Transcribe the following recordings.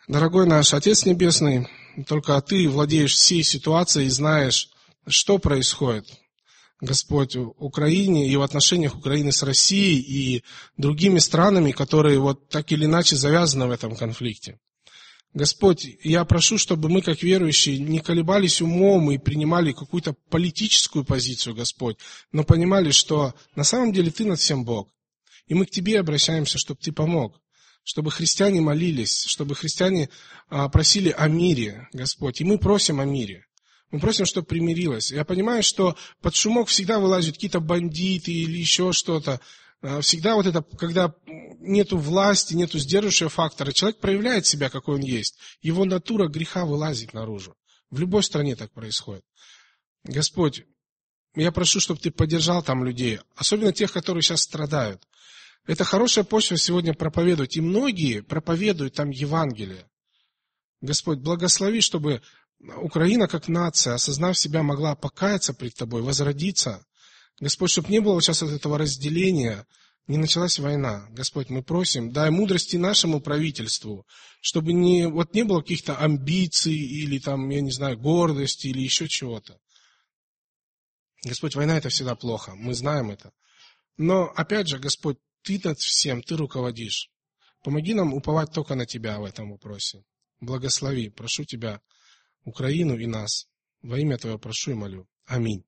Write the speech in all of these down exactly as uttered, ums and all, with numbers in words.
Дорогой наш Отец Небесный, только Ты владеешь всей ситуацией и знаешь, что происходит, Господь, в Украине и в отношениях Украины с Россией и другими странами, которые вот так или иначе завязаны в этом конфликте. Господь, я прошу, чтобы мы, как верующие, не колебались умом и принимали какую-то политическую позицию, Господь, но понимали, что на самом деле Ты над всем Бог. И мы к Тебе обращаемся, чтобы Ты помог, чтобы христиане молились, чтобы христиане а, просили о мире, Господь. И мы просим о мире. Мы просим, чтобы примирилось. Я понимаю, что под шумок всегда вылазят какие-то бандиты или еще что-то. Всегда вот это, когда нету власти, нету сдерживающего фактора, человек проявляет себя, какой он есть. Его натура греха вылазит наружу. В любой стране так происходит. Господь, я прошу, чтобы Ты поддержал там людей, особенно тех, которые сейчас страдают. Это хорошая почва сегодня проповедовать. И многие проповедуют там Евангелие. Господь, благослови, чтобы Украина как нация, осознав себя, могла покаяться пред Тобой, возродиться. Господь, чтобы не было сейчас вот этого разделения, не началась война. Господь, мы просим, дай мудрости нашему правительству, чтобы не, вот не было каких-то амбиций или там, я не знаю, гордости или еще чего-то. Господь, война это всегда плохо, мы знаем это. Но, опять же, Господь, Ты над всем, Ты руководишь. Помоги нам уповать только на Тебя в этом вопросе. Благослови, прошу Тебя, Украину и нас. Во имя Твое прошу и молю. Аминь.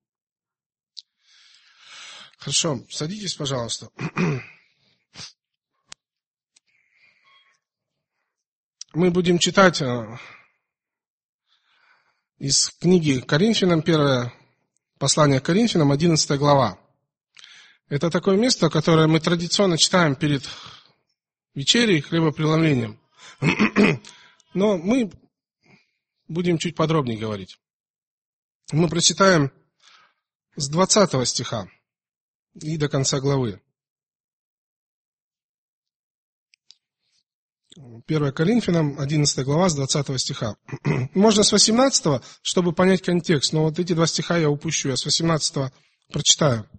Хорошо, садитесь, пожалуйста. Мы будем читать из книги Коринфянам, первое послание к Коринфянам, одиннадцатая глава. Это такое место, которое мы традиционно читаем перед вечерей, хлебопреломлением. Но мы будем чуть подробнее говорить. Мы прочитаем с двадцатого стиха и до конца главы. первое Коринфянам, одиннадцатая глава, с двадцатого стиха. Можно с восемнадцатого, чтобы понять контекст, но вот эти два стиха я упущу, я с восемнадцатого прочитаю.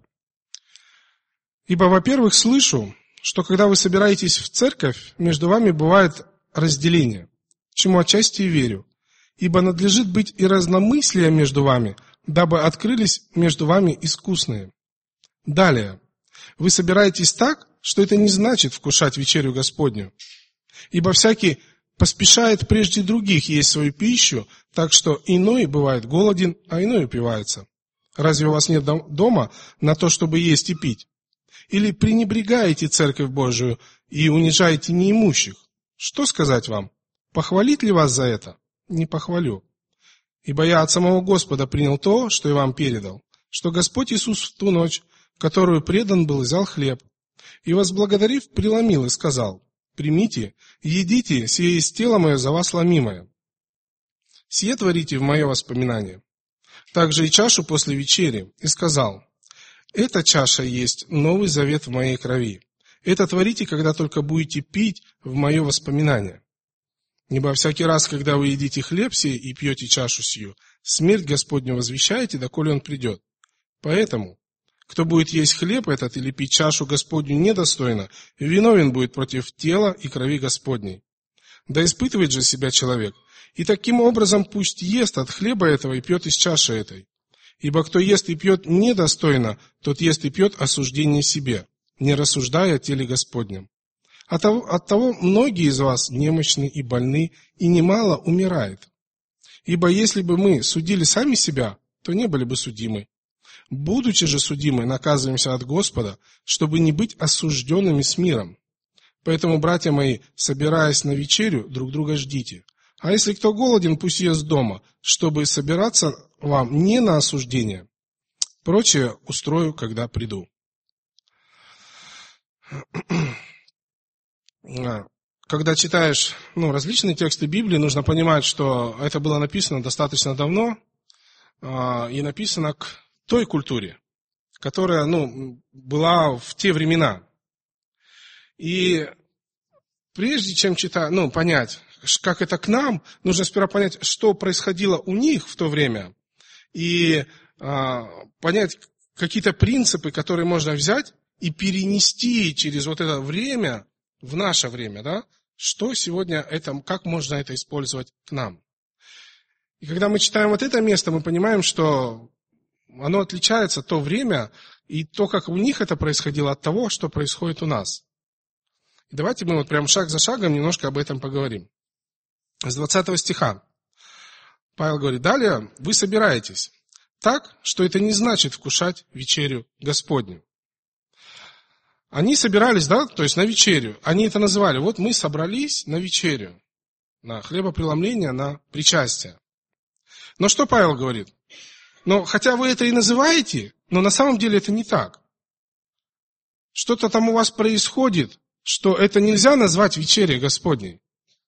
«Ибо, во-первых, слышу, что когда вы собираетесь в церковь, между вами бывает разделение, чему отчасти и верю. Ибо надлежит быть и разномыслие между вами, дабы открылись между вами искусные. Далее. Вы собираетесь так, что это не значит вкушать вечерю Господню. Ибо всякий поспешает прежде других есть свою пищу, так что иной бывает голоден, а иной упивается. Разве у вас нет дома на то, чтобы есть и пить? Или пренебрегаете церковь Божию и унижаете неимущих? Что сказать вам? Похвалить ли вас за это? Не похвалю. Ибо я от самого Господа принял то, что и вам передал, что Господь Иисус в ту ночь, в которую предан был, взял хлеб, и, возблагодарив, преломил и сказал: примите, едите, сие есть тело мое за вас ломимое. Сие творите в мое воспоминание. Также и чашу после вечери, и сказал: эта чаша есть новый завет в моей крови. Это творите, когда только будете пить в мое воспоминание. Ибо всякий раз, когда вы едите хлеб сей и пьете чашу сию, смерть Господню возвещаете, доколе он придет. Поэтому, кто будет есть хлеб этот или пить чашу Господню недостойно, виновен будет против тела и крови Господней. Да испытывает же себя человек, и таким образом пусть ест от хлеба этого и пьет из чаши этой. Ибо кто ест и пьет недостойно, тот ест и пьет осуждение себе, не рассуждая о теле Господнем. Оттого многие из вас немощны и больны, и немало умирает. Ибо если бы мы судили сами себя, то не были бы судимы. Будучи же судимы, наказываемся от Господа, чтобы не быть осужденными с миром. Поэтому, братья мои, собираясь на вечерю, друг друга ждите. А если кто голоден, пусть ест дома, чтобы собираться вам не на осуждение. Прочее устрою, когда приду». Когда читаешь ну, различные тексты Библии, нужно понимать, что это было написано достаточно давно э, и написано к той культуре, которая ну, была в те времена. И прежде чем читать, ну, понять, как это к нам, нужно сперва понять, что происходило у них в то время, и э, понять какие-то принципы, которые можно взять и перенести через вот это время в наше время, да, что сегодня это, как можно это использовать к нам. И когда мы читаем вот это место, мы понимаем, что оно отличается, то время и то, как у них это происходило, от того, что происходит у нас. И давайте мы вот прям шаг за шагом немножко об этом поговорим. С двадцатого стиха Павел говорит: далее вы собираетесь так, что это не значит вкушать вечерю Господню. Они собирались, да, то есть на вечерю. Они это называли: вот мы собрались на вечерю, на хлебопреломление, на причастие. Но что Павел говорит? Но хотя вы это и называете, но на самом деле это не так. Что-то там у вас происходит, что это нельзя назвать вечерей Господней.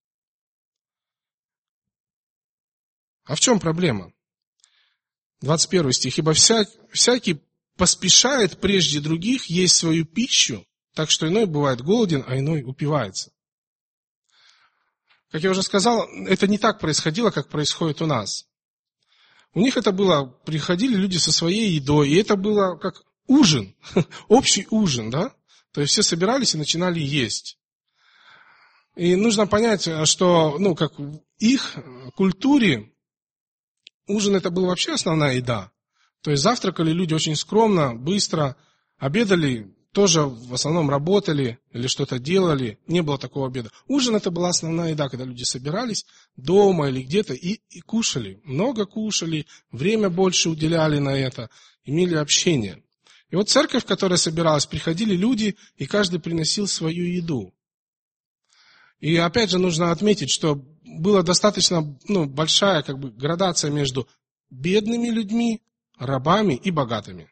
А в чем проблема? двадцать первый стих. «Ибо вся, всякий поспешает прежде других есть свою пищу, так что иной бывает голоден, а иной упивается». Как я уже сказал, это не так происходило, как происходит у нас. У них это было, приходили люди со своей едой, и это было как ужин, общий ужин, да? То есть все собирались и начинали есть. И нужно понять, что, ну, как в их культуре ужин это была вообще основная еда. То есть завтракали люди очень скромно, быстро, обедали, тоже в основном работали или что-то делали, не было такого обеда. Ужин это была основная еда, когда люди собирались дома или где-то и, и кушали. Много кушали, время больше уделяли на это, имели общение. И вот церковь, которая собиралась, приходили люди, и каждый приносил свою еду. И опять же нужно отметить, что была достаточно ну, большая как бы, градация между бедными людьми, рабами и богатыми.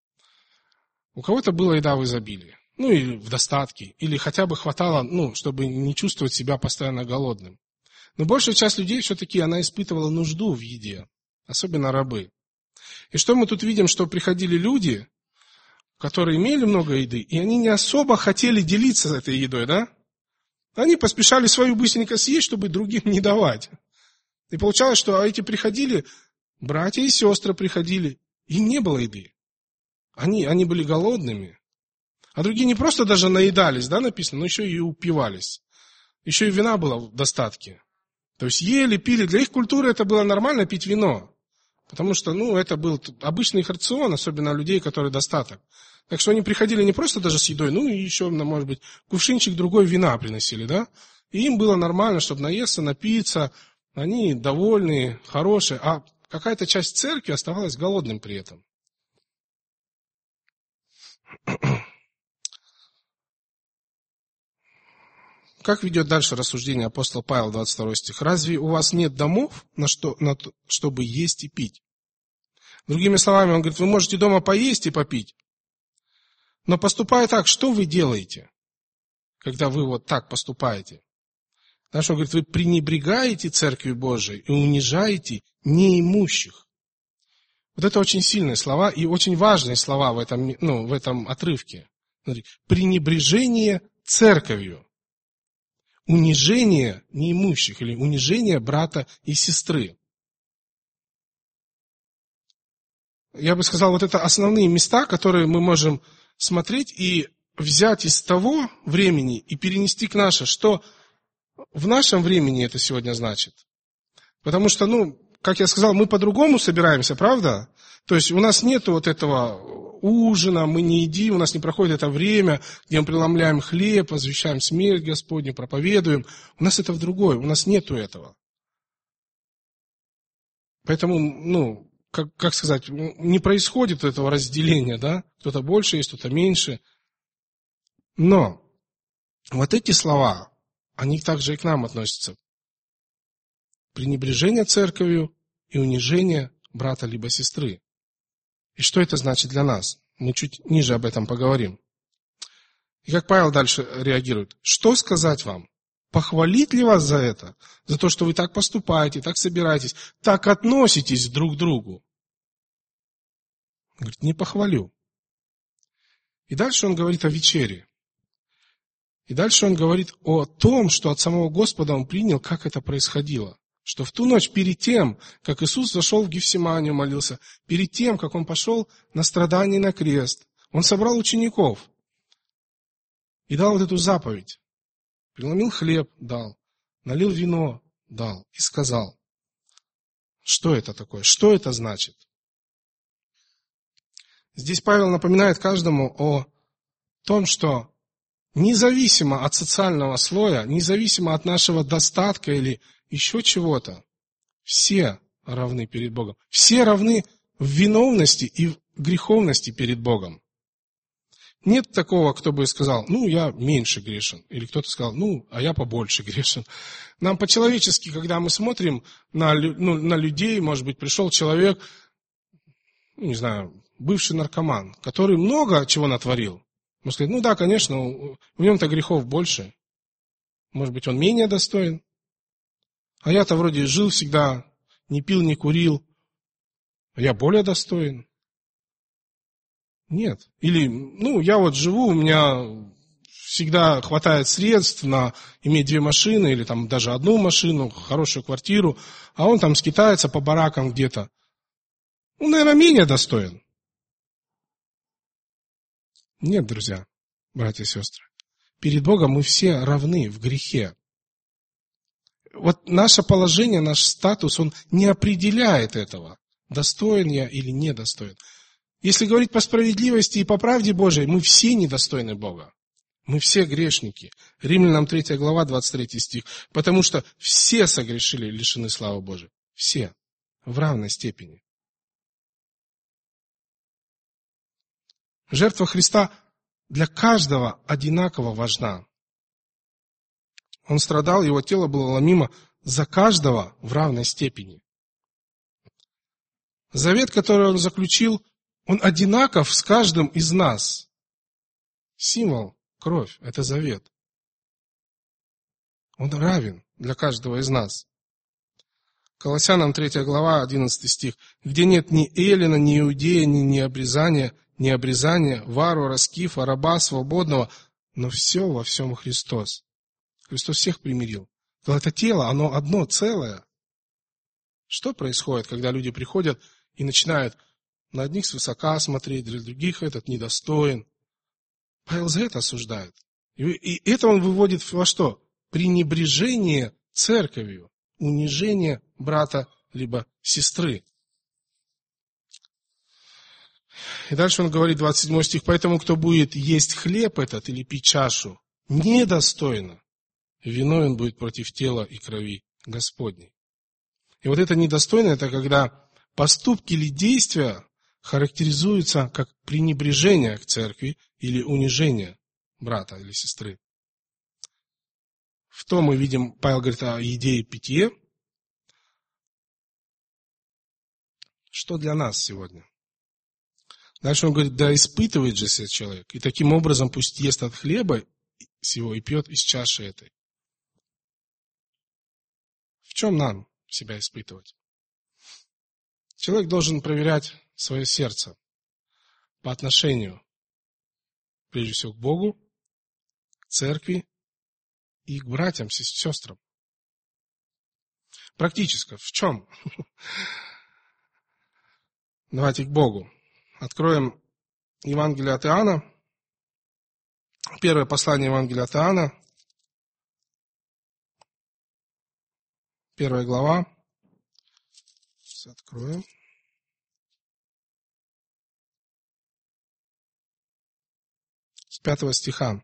У кого-то была еда в изобилии, ну или в достатке, или хотя бы хватало, ну, чтобы не чувствовать себя постоянно голодным. Но большая часть людей все-таки она испытывала нужду в еде, особенно рабы. И что мы тут видим, что приходили люди, которые имели много еды, и они не особо хотели делиться этой едой, да? Они поспешали свою быстренько съесть, чтобы другим не давать. И получалось, что эти приходили, братья и сестры приходили, им не было еды. Они, они были голодными. А другие не просто даже наедались, да, написано, но еще и упивались. Еще и вина была в достатке. То есть ели, пили. Для их культуры это было нормально пить вино. Потому что, ну, это был обычный их рацион, особенно людей, которые достаток. Так что они приходили не просто даже с едой, ну, и еще, может быть, кувшинчик другой вина приносили, да. И им было нормально, чтобы наесться, напиться. Они довольные, хорошие. А какая-то часть церкви оставалась голодным при этом. Как ведет дальше рассуждение апостол Павел, двадцать второй стих? «Разве у вас нет домов, на что, на то, чтобы есть и пить?» Другими словами, он говорит, вы можете дома поесть и попить, но поступая так, что вы делаете, когда вы вот так поступаете? Потому что он говорит, вы пренебрегаете Церкви Божией и унижаете неимущих. Вот это очень сильные слова и очень важные слова в этом, ну, в этом отрывке. Смотри, пренебрежение Церковью. Унижение неимущих или унижение брата и сестры. Я бы сказал, вот это основные места, которые мы можем смотреть и взять из того времени и перенести к нашему, что в нашем времени это сегодня значит. Потому что, ну, как я сказал, мы по-другому собираемся, правда? То есть у нас нет вот этого ужина, мы не едим, у нас не проходит это время, где мы преломляем хлеб, возвещаем смерть Господню, проповедуем. У нас это в другое, у нас нету этого. Поэтому, ну, как, как сказать, не происходит этого разделения, да? Кто-то больше есть, кто-то меньше. Но вот эти слова, они также и к нам относятся. Пренебрежение церковью и унижение брата либо сестры. И что это значит для нас? Мы чуть ниже об этом поговорим. И как Павел дальше реагирует? Что сказать вам? Похвалить ли вас за это? За то, что вы так поступаете, так собираетесь, так относитесь друг к другу? Он говорит, не похвалю. И дальше он говорит о вечере. И дальше он говорит о том, что от самого Господа он принял, как это происходило. Что в ту ночь перед тем, как Иисус зашел в Гефсиманию, молился, перед тем, как он пошел на страдание на крест, он собрал учеников и дал вот эту заповедь. Преломил хлеб, дал. Налил вино, дал. И сказал. Что это такое? Что это значит? Здесь Павел напоминает каждому о том, что независимо от социального слоя, независимо от нашего достатка или еще чего-то, все равны перед Богом. Все равны в виновности и в греховности перед Богом. Нет такого, кто бы сказал, ну, я меньше грешен. Или кто-то сказал, ну, а я побольше грешен. Нам по-человечески, когда мы смотрим на, ну, на людей, может быть, пришел человек, ну, не знаю, бывший наркоман, который много чего натворил. Можно сказать, ну да, конечно, в нем-то грехов больше. Может быть, он менее достоин. А я-то вроде жил всегда, не пил, не курил. А я более достоин. Нет. Или, ну, я вот живу, у меня всегда хватает средств на иметь две машины, или там даже одну машину, хорошую квартиру, а он там скитается по баракам где-то. Ну, наверное, менее достоин. Нет, друзья, братья и сестры. Перед Богом мы все равны в грехе. Вот наше положение, наш статус, он не определяет этого, достоин я или недостоин. Если говорить по справедливости и по правде Божией, мы все недостойны Бога. Мы все грешники. Римлянам третья глава, двадцать третий стих. Потому что все согрешили, лишены славы Божией. Все. В равной степени. Жертва Христа для каждого одинаково важна. Он страдал, его тело было ломимо за каждого в равной степени. Завет, который он заключил, он одинаков с каждым из нас. Символ, кровь – это завет. Он равен для каждого из нас. Колоссянам третья глава, одиннадцатый стих. Где нет ни эллина, ни иудея, ни необрезания, ни обрезания, варвара, скифа, раба, свободного, но все во всем Христос. Христос всех примирил. Это тело, оно одно целое. Что происходит, когда люди приходят и начинают на одних свысока смотреть, для других этот недостоин? Павел за это осуждает. И, и это он выводит во что? Пренебрежение церковью, унижение брата либо сестры. И дальше он говорит, двадцать седьмой стих, поэтому кто будет есть хлеб этот или пить чашу недостойно, виновен будет против тела и крови Господней. И вот это недостойно, это когда поступки или действия характеризуются как пренебрежение к церкви или унижение брата или сестры. В том мы видим, Павел говорит о еде и питье. Что для нас сегодня? Дальше он говорит, да испытывает же себя человек, и таким образом пусть ест от хлеба сего и пьет из чаши этой. В чем нам себя испытывать? Человек должен проверять свое сердце по отношению, прежде всего, к Богу, к церкви и к братьям, сестрам. Практически. В чем? Давайте к Богу. Откроем Евангелие от Иоанна. Первое послание Евангелия от Иоанна. Первая глава. Сейчас откроем. С пятого стиха.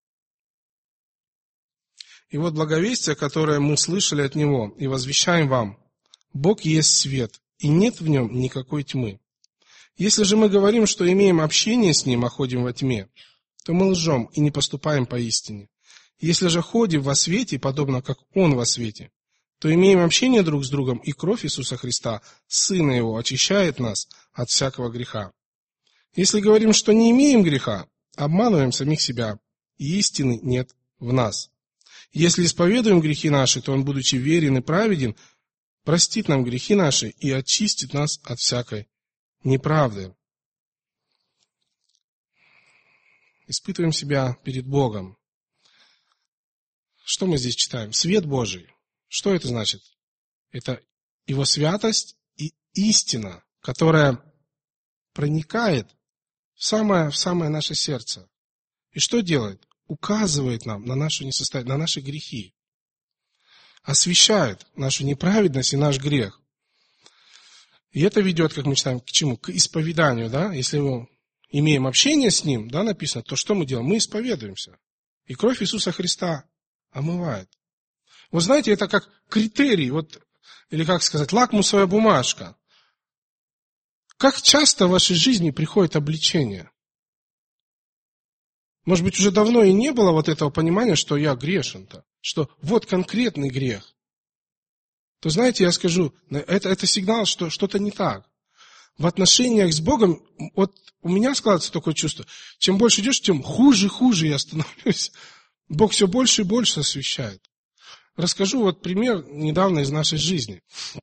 И вот благовестие, которое мы слышали от Него, и возвещаем вам. Бог есть свет, и нет в нем никакой тьмы. Если же мы говорим, что имеем общение с Ним, а ходим во тьме, то мы лжем и не поступаем по истине. Если же ходим во свете, подобно как Он во свете, то имеем общение друг с другом, и кровь Иисуса Христа, Сына Его, очищает нас от всякого греха. Если говорим, что не имеем греха, обманываем самих себя, и истины нет в нас. Если исповедуем грехи наши, то Он, будучи верен и праведен, простит нам грехи наши и очистит нас от всякой неправды. Испытываем себя перед Богом. Что мы здесь читаем? Свет Божий. Что это значит? Это Его святость и истина, которая проникает в самое, в самое наше сердце. И что делает? указывает нам на нашу несостоятельность, на наши грехи. Освещает нашу неправедность и наш грех. И это ведет, как мы читаем, к чему? К исповеданию, да? Если мы имеем общение с Ним, да, написано, то что мы делаем? Мы исповедуемся. И кровь Иисуса Христа омывает. Вы знаете, это как критерий, вот, или как сказать, лакмусовая бумажка. Как часто в вашей жизни приходит обличение? Может быть, уже давно и не было вот этого понимания, что я грешен-то, что вот конкретный грех. То знаете, я скажу, это, это сигнал, что что-то не так. В отношениях с Богом, вот у меня складывается такое чувство, чем больше идешь, тем хуже и хуже я становлюсь. Бог все больше и больше освещает. Расскажу вот пример недавно из нашей жизни.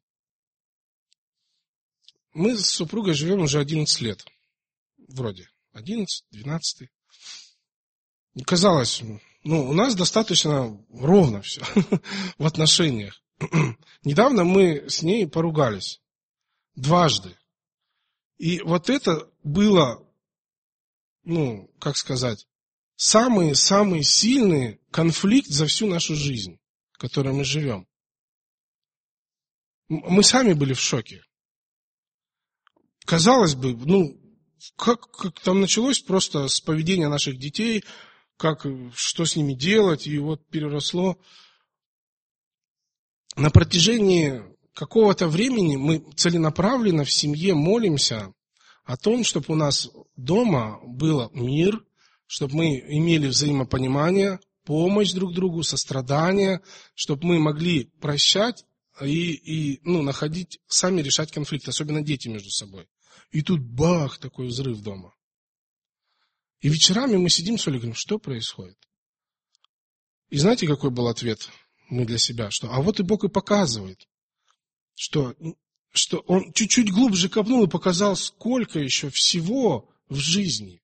Мы с супругой живем уже одиннадцать лет. Вроде. одиннадцать, двенадцать. И казалось, ну, у нас достаточно ровно все в отношениях. Недавно мы с ней поругались. Дважды. И вот это было, ну, как сказать, самый-самый сильный конфликт за всю нашу жизнь, в которой мы живем. Мы сами были в шоке. Казалось бы, ну, как, как там началось просто с поведения наших детей, как, что с ними делать, и вот переросло. На протяжении какого-то времени мы целенаправленно в семье молимся о том, чтобы у нас дома был мир, чтобы мы имели взаимопонимание, помощь друг другу, сострадание, чтобы мы могли прощать и, и ну, находить, сами решать конфликты, особенно дети между собой. И тут бах, такой взрыв дома. И вечерами мы сидим с Олей и говорим, что происходит? И знаете, какой был ответ мы для себя? Что, а вот и Бог и показывает, что, что Он чуть-чуть глубже копнул и показал, сколько еще всего в жизни.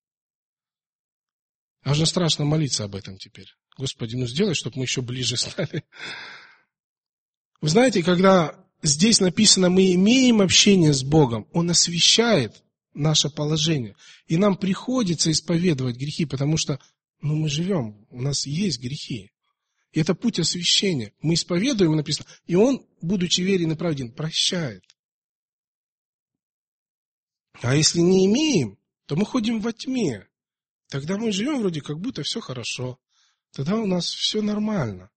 Аж страшно молиться об этом теперь. Господи, ну сделай, чтобы мы еще ближе стали. Вы знаете, когда здесь написано, мы имеем общение с Богом, Он освещает наше положение. И нам приходится исповедовать грехи, потому что ну, мы живем, у нас есть грехи. И это путь освящения. Мы исповедуем, написано, и Он, будучи верен и праведен, прощает. А если не имеем, то мы ходим во тьме. Тогда мы живем вроде как будто все хорошо. Тогда у нас все нормально.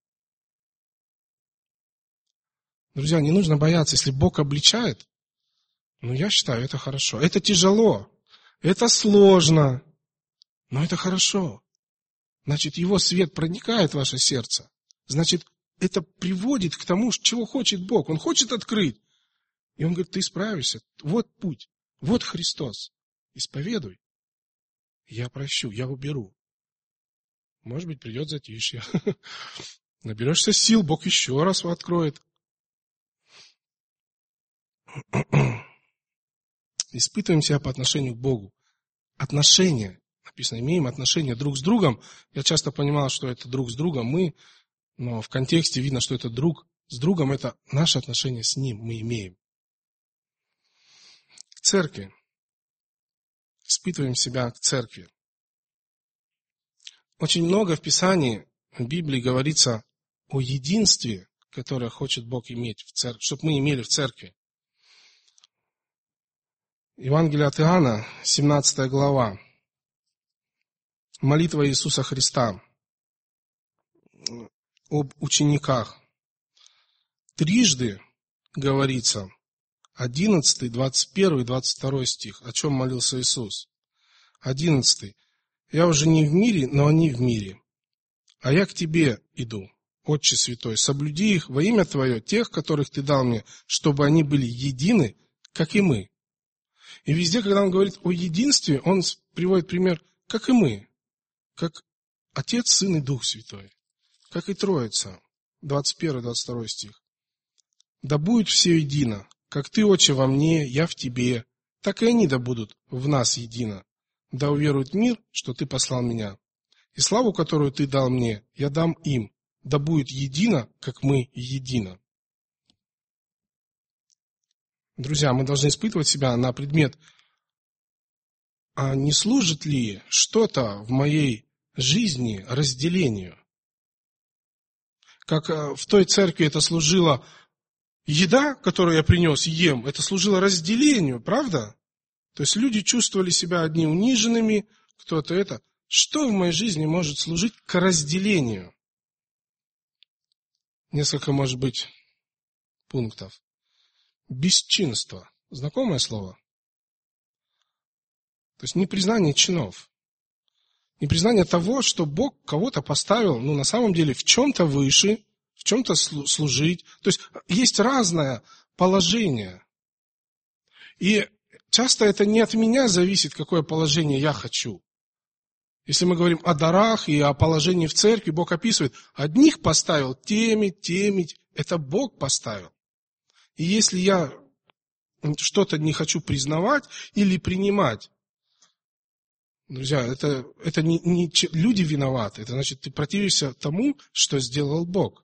Друзья, не нужно бояться, если Бог обличает, ну я считаю, это хорошо. Это тяжело, это сложно, но это хорошо. Значит, Его свет проникает в ваше сердце. Значит, это приводит к тому, чего хочет Бог. Он хочет открыть. И Он говорит, ты справишься. Вот путь. Вот Христос. Исповедуй. Я прощу, я уберу. Может быть, придет затишье. Наберешься сил, Бог еще раз откроет. Испытываем себя по отношению к Богу. Отношения. Написано, имеем отношения друг с другом. Я часто понимал, что это друг с другом мы, но в контексте видно, что это друг с другом, это наши отношения с Ним мы имеем. К церкви. Испытываем себя к церкви. Очень много в Писании, в Библии говорится о единстве, которое хочет Бог иметь в церкви, чтобы мы имели в церкви. Евангелие от Иоанна, семнадцатая глава. Молитва Иисуса Христа об учениках. Трижды говорится, одиннадцатый, двадцать первый, двадцать второй стих, о чем молился Иисус. одиннадцатый. Я уже не в мире, но они в мире. А я к Тебе иду, Отче Святой, соблюди их во имя Твое, тех, которых Ты дал мне, чтобы они были едины, как и мы. И везде, когда он говорит о единстве, он приводит пример, как и мы, как Отец, Сын и Дух Святой, как и Троица, двадцать первый, двадцать второй стих. Да будет все едино, как Ты, Отче, во мне, я в Тебе, так и они да будут в нас едино. Да уверует мир, что Ты послал меня. И славу, которую Ты дал мне, я дам им, да будет едино, как мы едино. Друзья, мы должны испытывать себя на предмет, а не служит ли что-то в моей жизни разделению. Как в той церкви это служило еда, которую я принес и ем, это служило разделению, правда? То есть люди чувствовали себя одни униженными, кто-то это. Что в моей жизни может служить к разделению? Несколько, может быть, пунктов. Бесчинство. Знакомое слово? То есть непризнание чинов. Непризнание того, что Бог кого-то поставил, ну, на самом деле, в чем-то выше, в чем-то служить. То есть есть разное положение. И часто это не от меня зависит, какое положение я хочу. Если мы говорим о дарах и о положении в церкви, Бог описывает, одних поставил теми, теми, это Бог поставил. И если я что-то не хочу признавать или принимать, друзья, это, это не, не люди виноваты, это значит, ты противишься тому, что сделал Бог.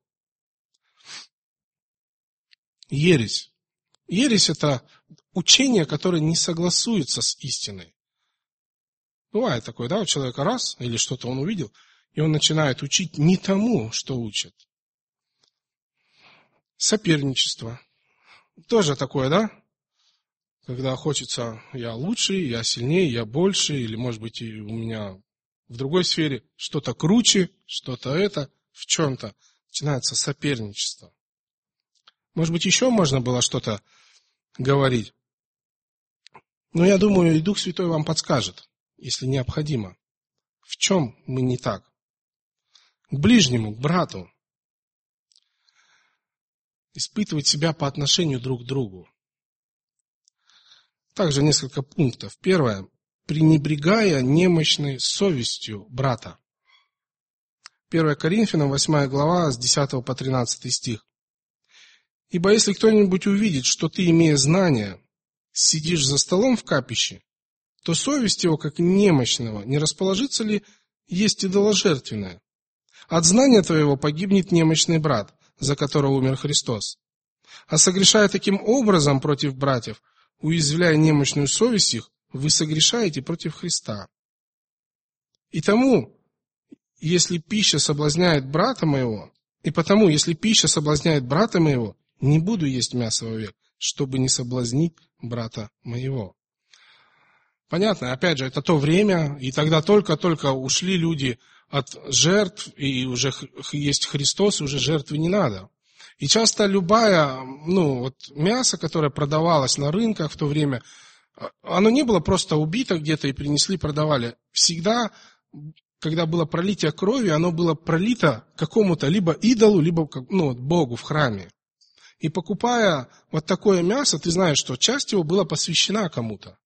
Ересь. Ересь – это учение, которое не согласуется с истиной. Бывает такое, да, у человека раз, или что-то он увидел, и он начинает учить не тому, что учат. Соперничество. Тоже такое, да? Когда хочется, я лучше, я сильнее, я больше, или, может быть, и у меня в другой сфере что-то круче, что-то это, в чем-то. Начинается соперничество. Может быть, еще можно было что-то говорить. Но я думаю, и Дух Святой вам подскажет, если необходимо. В чем мы не так? К ближнему, к брату. Испытывать себя по отношению друг к другу. Также несколько пунктов. Первое. Пренебрегая немощной совестью брата. первое Коринфянам, восьмая глава, с десятого по тринадцатый стих. «Ибо если кто-нибудь увидит, что ты, имея знания, сидишь за столом в капище, то совесть его, как немощного, не расположится ли есть идоложертвенное? От знания твоего погибнет немощный брат, за которого умер Христос. А согрешая таким образом против братьев, уязвляя немощную совесть их, вы согрешаете против Христа. И тому, если пища соблазняет брата моего, и потому, если пища соблазняет брата моего, не буду есть мясо вовек, чтобы не соблазнить брата моего». Понятно, опять же, это то время, и тогда только-только ушли люди от жертв, и уже есть Христос, и уже жертвы не надо. И часто любая, ну, вот мясо, которое продавалось на рынках в то время, оно не было просто убито где-то и принесли, продавали. Всегда, когда было пролитие крови, оно было пролито какому-то либо идолу, либо, ну, Богу в храме. И покупая вот такое мясо, ты знаешь, что часть его была посвящена кому-то.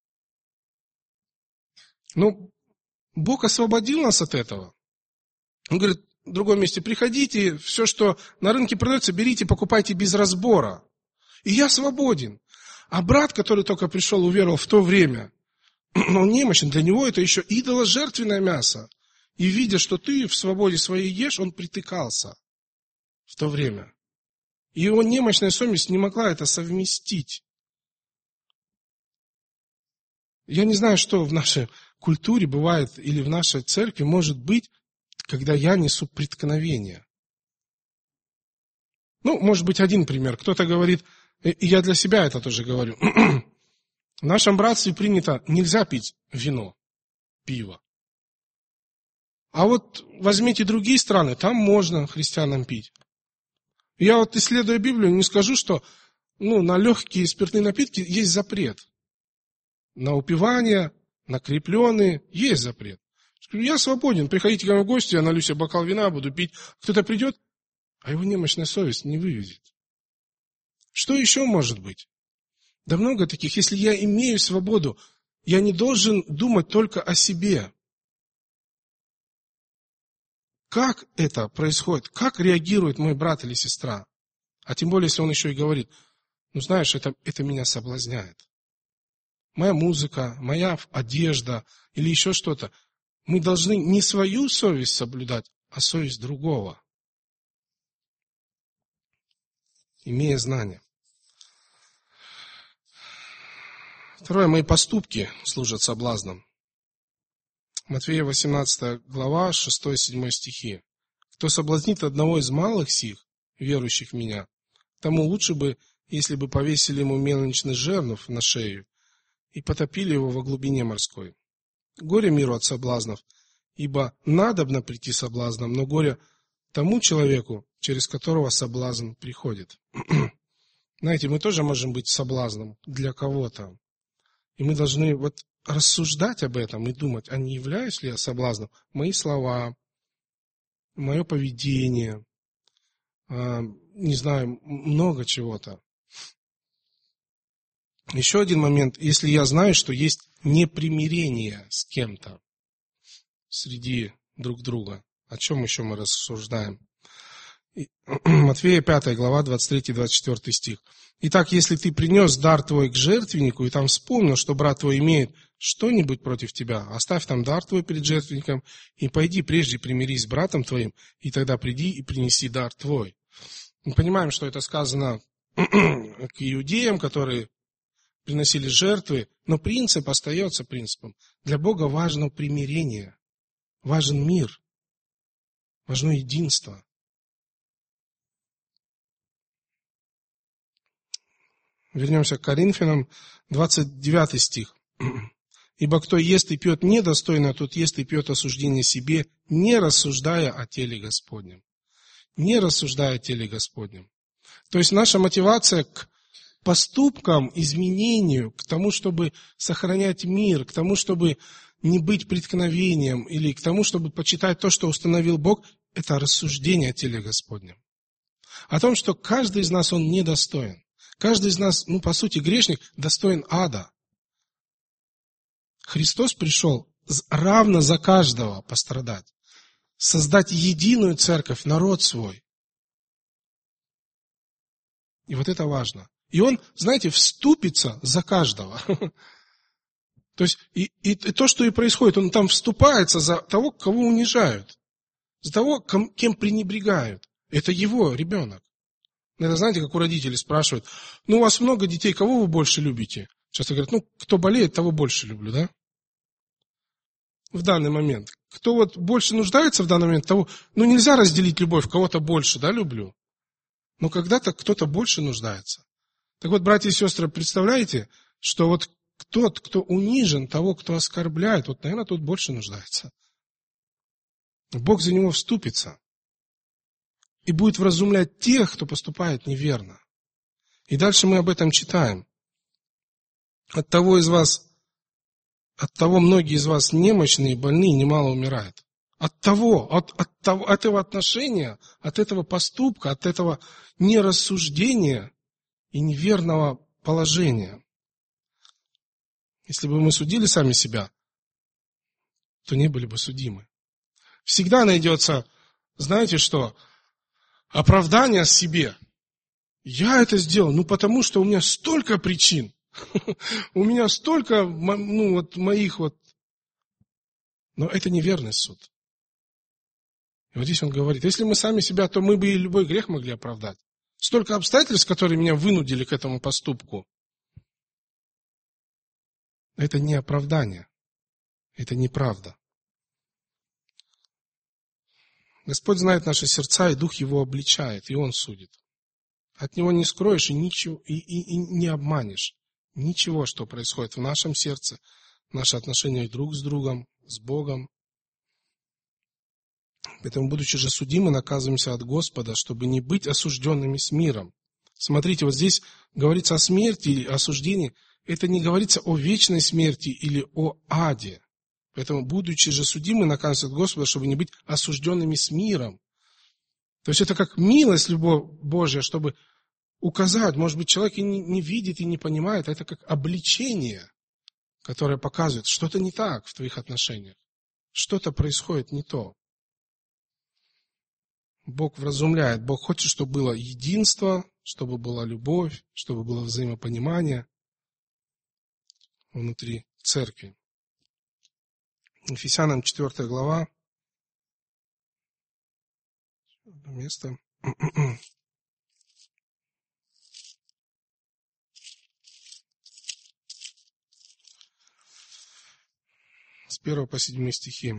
Ну, Бог освободил нас от этого. Он говорит, в другом месте, приходите, все, что на рынке продается, берите, покупайте без разбора. И я свободен. А брат, который только пришел, уверовал в то время, он немощен, для него это еще идоложертвенное мясо. И видя, что ты в свободе своей ешь, он притыкался в то время. И его немощная совесть не могла это совместить. Я не знаю, что в нашей культуре бывает или в нашей церкви может быть, когда я несу преткновение. Ну, может быть, один пример. Кто-то говорит, и я для себя это тоже говорю. В нашем братстве принято, нельзя пить вино, пиво. А вот возьмите другие страны, там можно христианам пить. Я вот, исследуя Библию, не скажу, что ну, на легкие спиртные напитки есть запрет. На упивание, на крепленые есть запрет. Я свободен, приходите ко мне в гости, я налью себе бокал вина, буду пить. Кто-то придет, а его немощная совесть не вывезет. Что еще может быть? Да много таких. Если я имею свободу, я не должен думать только о себе. Как это происходит? Как реагирует мой брат или сестра? А тем более, если он еще и говорит, ну знаешь, это, это меня соблазняет. Моя музыка, моя одежда или еще что-то. Мы должны не свою совесть соблюдать, а совесть другого, имея знания. Второе, мои поступки служат соблазном. Матфея восемнадцатая глава, шестой-седьмой стихи. «Кто соблазнит одного из малых сих, верующих в Меня, тому лучше бы, если бы повесили ему мельничный жернов на шею и потопили его во глубине морской. Горе миру от соблазнов, ибо надобно прийти соблазном, но горе тому человеку, через которого соблазн приходит». Знаете, мы тоже можем быть соблазном для кого-то. И мы должны вот рассуждать об этом и думать, а не являюсь ли я соблазном? Мои слова, мое поведение, э, не знаю, много чего-то. Еще один момент. Если я знаю, что есть непримирение с кем-то среди друг друга, о чем еще мы рассуждаем? Матфея пятая глава, двадцать третий двадцать четвёртый стих. «Итак, если ты принес дар твой к жертвеннику, и там вспомнил, что брат твой имеет что-нибудь против тебя, оставь там дар твой перед жертвенником, и пойди прежде примирись с братом твоим, и тогда приди и принеси дар твой». Мы понимаем, что это сказано к иудеям, которые приносили жертвы, но принцип остается принципом. Для Бога важно примирение, важен мир, важно единство. Вернемся к Коринфянам, двадцать девятый стих. «Ибо кто ест и пьет недостойно, тот ест и пьет осуждение себе, не рассуждая о теле Господнем». Не рассуждая о теле Господнем. То есть наша мотивация к поступкам, изменению, к тому, чтобы сохранять мир, к тому, чтобы не быть преткновением, или к тому, чтобы почитать то, что установил Бог, это рассуждение о теле Господнем. О том, что каждый из нас, он недостоин. Каждый из нас, ну, по сути, грешник, достоин ада. Христос пришел равно за каждого пострадать, создать единую церковь, народ свой. И вот это важно. И Он, знаете, вступится за каждого. То есть, и, и, и то, что и происходит, Он там вступается за того, кого унижают, за того, кем пренебрегают. Это Его ребенок. Это, знаете, как у родителей спрашивают, ну, у вас много детей, кого вы больше любите? Часто говорят, ну, кто болеет, того больше люблю, да? В данный момент. Кто вот больше нуждается в данный момент, того, ну, нельзя разделить любовь, кого-то больше, да, люблю. Но когда-то кто-то больше нуждается. Так вот, братья и сестры, представляете, что вот тот, кто унижен, того, кто оскорбляет, вот, наверное, тот больше нуждается. Бог за него вступится. И будет вразумлять тех, кто поступает неверно. И дальше мы об этом читаем. От того из вас, от того многие из вас немощные, больные, немало умирают. От того, от, от того, от этого отношения, от этого поступка, от этого нерассуждения и неверного положения. Если бы мы судили сами себя, то не были бы судимы. Всегда найдется, знаете что, оправдание себе. Я это сделал, ну потому что у меня столько причин. У меня столько, ну вот моих вот. Но это неверный суд. И вот здесь он говорит, если мы сами себя, то мы бы и любой грех могли оправдать. Столько обстоятельств, которые меня вынудили к этому поступку. Это не оправдание. Это неправда. Господь знает наши сердца, и Дух Его обличает, и Он судит. От Него не скроешь и, ничего, и, и, и не обманешь. Ничего, что происходит в нашем сердце, наши отношения друг с другом, с Богом. Поэтому, будучи же судимы, наказываемся от Господа, чтобы не быть осужденными с миром. Смотрите, вот здесь говорится о смерти или осуждении. Это не говорится о вечной смерти или о аде. Поэтому, будучи же судимы, наказываемся от Господа, чтобы не быть осужденными с миром. То есть это как милость любовь Божья, чтобы указать, может быть, человек и не, не видит и не понимает, это как обличение, которое показывает, что-то не так в твоих отношениях, что-то происходит не то. Бог вразумляет, Бог хочет, чтобы было единство, чтобы была любовь, чтобы было взаимопонимание внутри церкви. Ефесянам четвёртая глава, место. С первого по седьмой стихи.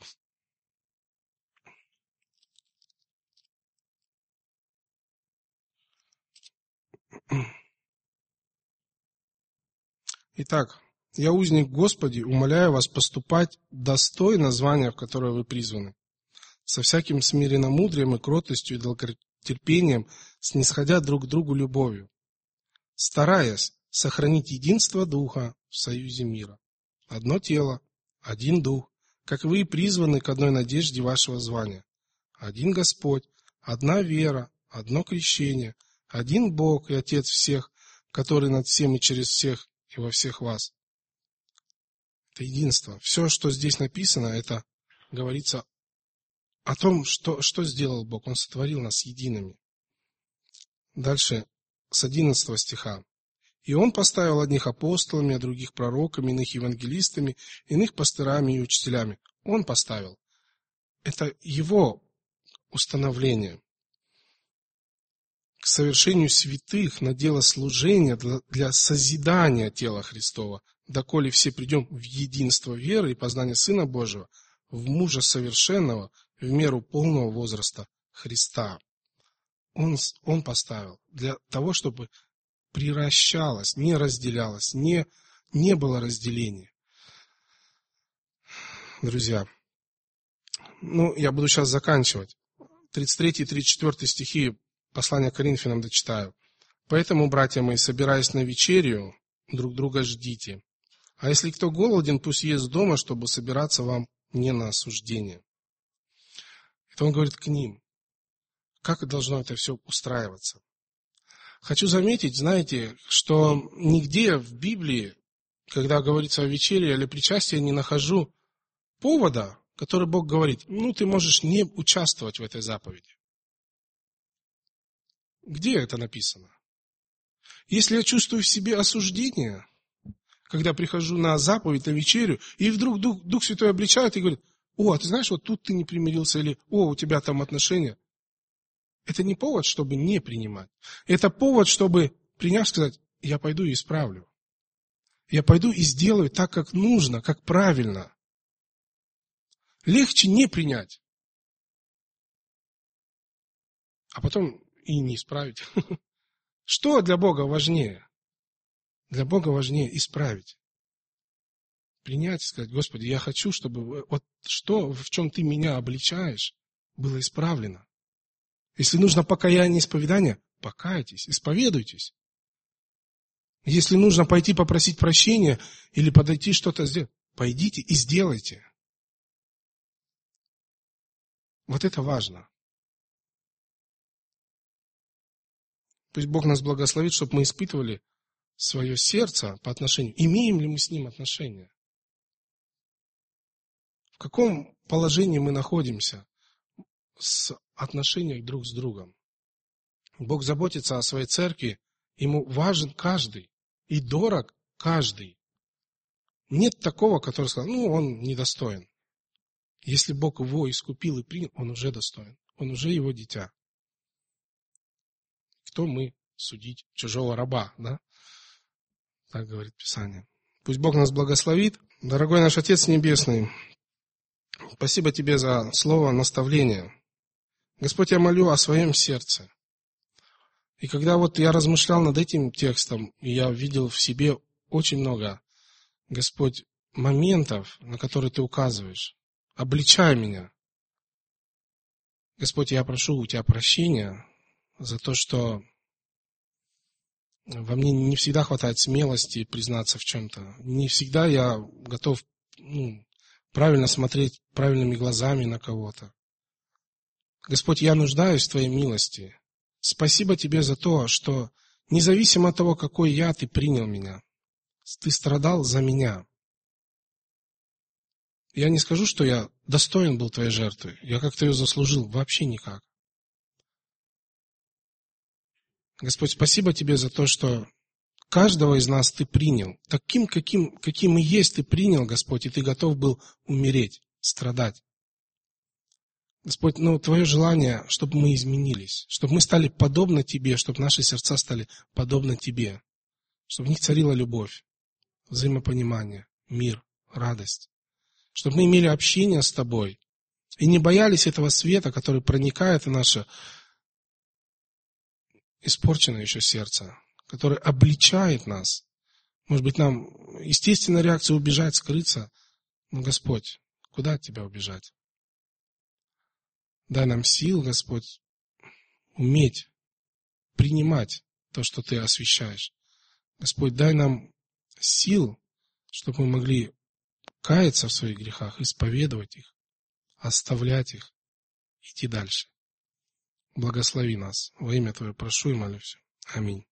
Итак, я узник Господи, умоляю вас поступать достойно звания, в которое вы призваны, со всяким смиренномудрием и кротостью и долготерпением, снисходя друг к другу любовью, стараясь сохранить единство Духа в союзе мира. Одно тело, один Дух, как вы и призваны к одной надежде вашего звания. Один Господь, одна вера, одно крещение, один Бог и Отец всех, который над всем и через всех и во всех вас. Это единство. Все, что здесь написано, это говорится о том, что, что сделал Бог. Он сотворил нас едиными. Дальше, с одиннадцатого стиха. «И Он поставил одних апостолами, а других пророками, иных евангелистами, иных пастырами и учителями». Он поставил. Это Его установление к совершению святых на дело служения для, для созидания тела Христова, доколе все придем в единство веры и познания Сына Божьего, в мужа совершенного, в меру полного возраста Христа. Он, он поставил для того, чтобы приращалось, не разделялось, не, не было разделения. Друзья, ну, я буду сейчас заканчивать. тридцать третий и тридцать четвёртый стихи послания к Коринфянам дочитаю. «Поэтому, братья мои, собираясь на вечерю, друг друга ждите. А если кто голоден, пусть ест дома, чтобы собираться вам не на осуждение». Это он говорит к ним. Как должно это все устраиваться? Хочу заметить, знаете, что нигде в Библии, когда говорится о вечере или причастии, я не нахожу повода, который Бог говорит, ну, ты можешь не участвовать в этой заповеди. Где это написано? Если я чувствую в себе осуждение, когда прихожу на заповедь, на вечерю, и вдруг Дух, Дух Святой обличает и говорит, о, а ты знаешь, вот тут ты не примирился, или о, у тебя там отношения. Это не повод, чтобы не принимать. Это повод, чтобы, приняв, сказать, я пойду и исправлю. Я пойду и сделаю так, как нужно, как правильно. Легче не принять, а потом и не исправить. Что для Бога важнее? Для Бога важнее исправить. Принять и сказать, Господи, я хочу, чтобы вот что, в чем Ты меня обличаешь, было исправлено. Если нужно покаяние, исповедание, покайтесь, исповедуйтесь. Если нужно пойти попросить прощения или подойти что-то сделать, пойдите и сделайте. Вот это важно. Пусть Бог нас благословит, чтобы мы испытывали свое сердце по отношению. Имеем ли мы с Ним отношения? В каком положении мы находимся с отношениях друг с другом? Бог заботится о своей церкви. Ему важен каждый. И дорог каждый. Нет такого, который сказал, ну, он недостоин. Если Бог его искупил и принял, он уже достоин. Он уже его дитя. Кто мы судить чужого раба, да? Так говорит Писание. Пусть Бог нас благословит. Дорогой наш Отец Небесный, спасибо Тебе за слово наставления. Господь, я молю о своем сердце. И когда вот я размышлял над этим текстом, я видел в себе очень много, Господь, моментов, на которые Ты указываешь. Обличай меня. Господь, я прошу у Тебя прощения за то, что во мне не всегда хватает смелости признаться в чем-то. Не всегда я готов ну, правильно смотреть правильными глазами на кого-то. Господь, я нуждаюсь в Твоей милости. Спасибо Тебе за то, что независимо от того, какой я, Ты принял меня. Ты страдал за меня. Я не скажу, что я достоин был Твоей жертвы. Я как-то ее заслужил. Вообще никак. Господь, спасибо Тебе за то, что каждого из нас Ты принял. Таким, каким, каким и есть, Ты принял, Господь, и Ты готов был умереть, страдать. Господь, ну, Твое желание, чтобы мы изменились, чтобы мы стали подобны Тебе, чтобы наши сердца стали подобны Тебе, чтобы в них царила любовь, взаимопонимание, мир, радость. чтобы мы имели общение с Тобой и не боялись этого света, который проникает в наше испорченное еще сердце, который обличает нас. Может быть, нам естественная реакция убежать, скрыться. Но, Господь, куда от Тебя убежать? Дай нам сил, Господь, уметь принимать то, что Ты освящаешь. Господь, дай нам сил, чтобы мы могли каяться в своих грехах, исповедовать их, оставлять их, идти дальше. Благослови нас. Во имя Твое прошу и молюсь. Аминь.